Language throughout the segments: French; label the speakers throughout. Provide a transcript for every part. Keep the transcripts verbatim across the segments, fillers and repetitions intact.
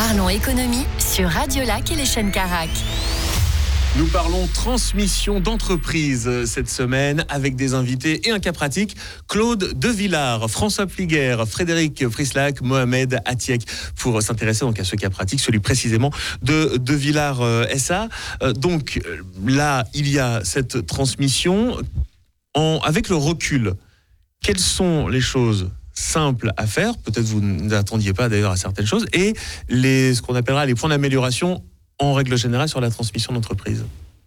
Speaker 1: Parlons économie sur Radio Lac et les chaînes Carac.
Speaker 2: Nous parlons transmission d'entreprise cette semaine avec des invités et un cas pratique. Claude Devillard, François Fliguer, Frédéric Frislac, Mohamed Atiek, pour s'intéresser donc à ce cas pratique, celui précisément de Devillard euh, S A. Euh, donc là, il y a cette transmission. En, avec le recul, quelles sont les choses simples à faire? Peut-être vous n'attendiez pas d'ailleurs à certaines choses. Et les, ce qu'on appellera les points d'amélioration en règle générale sur la transmission d'entreprise.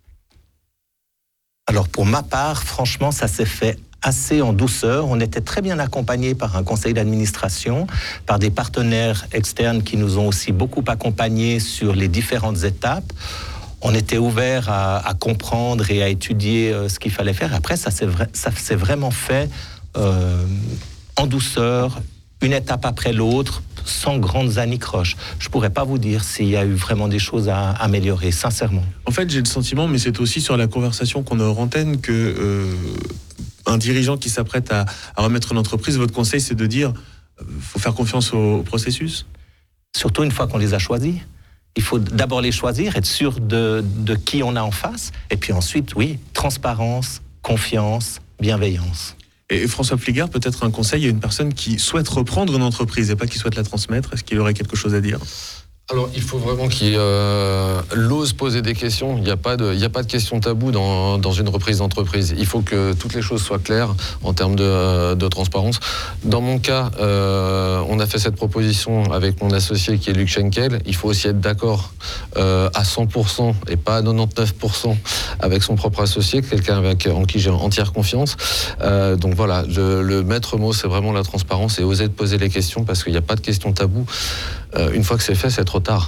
Speaker 3: Alors pour ma part, franchement, ça s'est fait assez en douceur. On était très bien accompagnés par un conseil d'administration, par des partenaires externes qui nous ont aussi beaucoup accompagnés sur les différentes étapes. On était ouvert à, à comprendre et à étudier euh, ce qu'il fallait faire. Après, ça s'est, vra- ça s'est vraiment fait euh, en douceur, une étape après l'autre, sans grandes anicroches. Je ne pourrais pas vous dire s'il y a eu vraiment des choses à améliorer, sincèrement.
Speaker 2: En fait, j'ai le sentiment, mais c'est aussi sur la conversation qu'on a hors antenne, que euh, un dirigeant qui s'apprête à, à remettre une entreprise, votre conseil, c'est de dire il euh, faut faire confiance au, au processus.
Speaker 3: Surtout une fois qu'on les a choisis. Il faut d'abord les choisir, être sûr de, de qui on a en face, et puis ensuite, oui, transparence, confiance, bienveillance.
Speaker 2: Et François Fliguer, peut-être un conseil à une personne qui souhaite reprendre une entreprise et pas qui souhaite la transmettre. Est-ce qu'il aurait quelque chose à dire ?
Speaker 4: Alors, il faut vraiment qu'il euh, ose poser des questions. Il n'y a pas de, il n'y a pas de questions taboues dans, dans une reprise d'entreprise. Il faut que toutes les choses soient claires en termes de, de transparence. Dans mon cas, euh, on a fait cette proposition avec mon associé qui est Luc Schenkel. Il faut aussi être d'accord euh, à cent pour cent et pas à quatre-vingt-dix-neuf pour cent avec son propre associé, quelqu'un avec, en qui j'ai entière confiance. Euh, donc voilà, le, le maître mot, c'est vraiment la transparence et oser de poser les questions parce qu'il n'y a pas de questions taboues. Euh, une fois que c'est fait, c'est trop tard.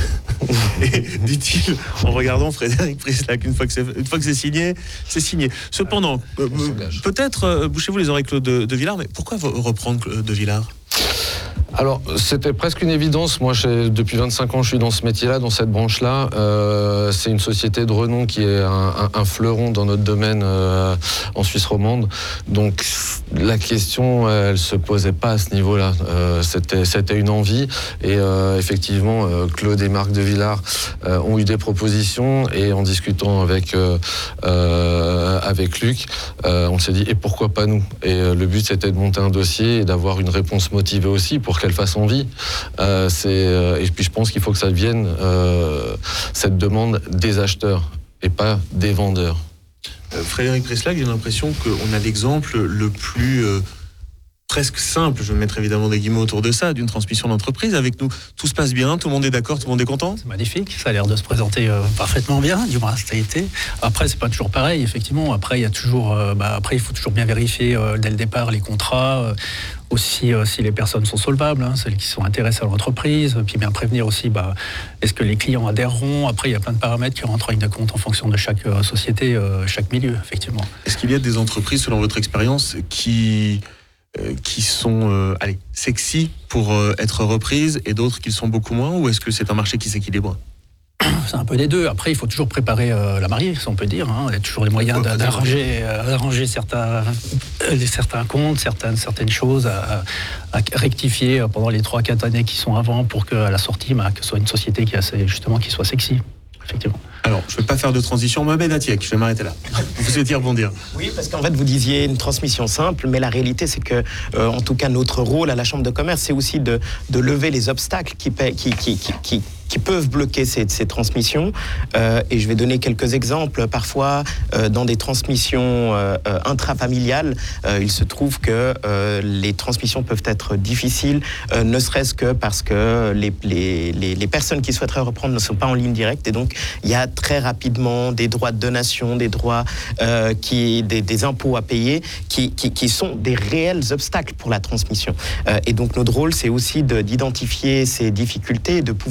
Speaker 2: Et dit-il en regardant Frédéric Frislac, une fois que c'est, une fois que c'est signé, c'est signé. Cependant, euh, peut-être, euh, bouchez-vous les oreilles Claude de, de Villard, mais pourquoi reprendre Claude de Villard ?
Speaker 4: Alors, c'était presque une évidence. Moi, j'ai, depuis vingt-cinq ans, je suis dans ce métier-là, dans cette branche-là. Euh, c'est une société de renom qui est un, un, un fleuron dans notre domaine euh, en Suisse romande. Donc, la question, elle se posait pas à ce niveau-là. Euh, c'était, c'était une envie. Et euh, effectivement, euh, Claude et Marc de Villard euh, ont eu des propositions. Et en discutant avec euh, euh, avec Luc, euh, on s'est dit, et pourquoi pas nous ? Et euh, le but, c'était de monter un dossier et d'avoir une réponse motivée aussi pour qu'elle fasse envie. Euh, c'est, euh, et puis je pense qu'il faut que ça vienne, euh, cette demande, des acheteurs et pas des vendeurs.
Speaker 2: Euh, Frédéric Frislac, j'ai l'impression qu'on a l'exemple le plus euh, presque simple, je vais mettre évidemment des guillemets autour de ça, d'une transmission d'entreprise. Avec nous, tout se passe bien, tout le monde est d'accord, tout le monde est content ?
Speaker 5: C'est magnifique, ça a l'air de se présenter euh, parfaitement bien, du moins ça a été. Après, c'est pas toujours pareil, effectivement. Après, il y a toujours, euh, bah, après, il faut toujours bien vérifier euh, dès le départ les contrats. Euh, Aussi, euh, si les personnes sont solvables, hein, celles qui sont intéressées à l'entreprise, puis bien prévenir aussi, bah, est-ce que les clients adhéreront ? Après, il y a plein de paramètres qui rentrent en ligne de compte en fonction de chaque euh, société, euh, chaque milieu, effectivement.
Speaker 2: Est-ce qu'il y a des entreprises, selon votre expérience, qui, euh, qui sont euh, allez, sexy pour euh, être reprises et d'autres qui le sont beaucoup moins ? Ou est-ce que c'est un marché qui s'équilibre ?
Speaker 5: C'est un peu des deux. Après, il faut toujours préparer euh, la mariée, si on peut dire. Hein. Il y a toujours les moyens ouais, d'arranger, euh, d'arranger certains, euh, certains comptes, certaines, certaines choses à, à rectifier pendant les trois quatre années qui sont avant pour qu'à la sortie, bah, que ce soit une société qui, a, justement, qui soit sexy. Effectivement.
Speaker 2: Alors, je ne vais pas faire de transition. Mohamed Atiek, je vais m'arrêter là. Vous souhaitiez rebondir ?
Speaker 6: Oui, parce qu'en fait, vous disiez une transmission simple, mais la réalité, c'est que, euh, en tout cas, notre rôle à la Chambre de commerce, c'est aussi de, de lever les obstacles qui, qui, qui, qui, qui qui peuvent bloquer ces, ces transmissions. Euh, et je vais donner quelques exemples. Parfois, euh, dans des transmissions euh, intrafamiliales, euh, il se trouve que euh, les transmissions peuvent être difficiles, euh, ne serait-ce que parce que les, les, les, les personnes qui souhaiteraient reprendre ne sont pas en ligne directe. Et donc, il y a très rapidement des droits de donation, des droits, euh, qui, des, des impôts à payer, qui, qui, qui sont des réels obstacles pour la transmission. Euh, et donc, notre rôle, c'est aussi de, d'identifier ces difficultés et de pouvoir les lever.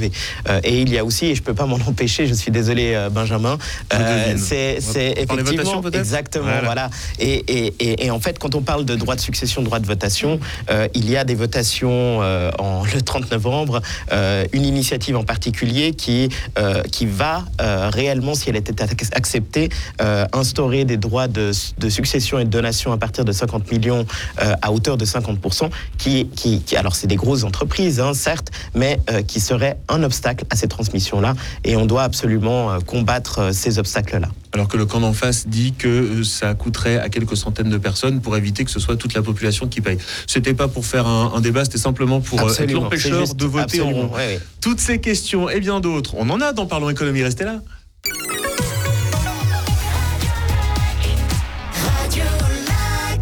Speaker 6: lever. Euh, et il y a aussi, et je peux pas m'en empêcher, je suis désolé euh, Benjamin, euh, c'est, c'est effectivement exactement voilà. voilà. Et, et, et, et en fait, quand on parle de droit de succession, droit de votation, euh, il y a des votations euh, en, le trente novembre, euh, une initiative en particulier qui, euh, qui va euh, réellement, si elle était acceptée, euh, instaurer des droits de, de succession et de donation à partir de cinquante millions euh, à hauteur de cinquante pour cent, qui, qui, qui alors c'est des grosses entreprises, hein, certes, mais euh, qui seraient un obstacle à ces transmissions-là, et on doit absolument euh, combattre euh, ces obstacles-là.
Speaker 2: Alors que le camp d'en face dit que ça coûterait à quelques centaines de personnes pour éviter que ce soit toute la population qui paye. C'était pas pour faire un, un débat, c'était simplement pour absolument. être l'empêcheur de voter en rond.
Speaker 6: Ouais, ouais.
Speaker 2: Toutes ces questions et bien d'autres, on en a dans Parlons Économie, restez là.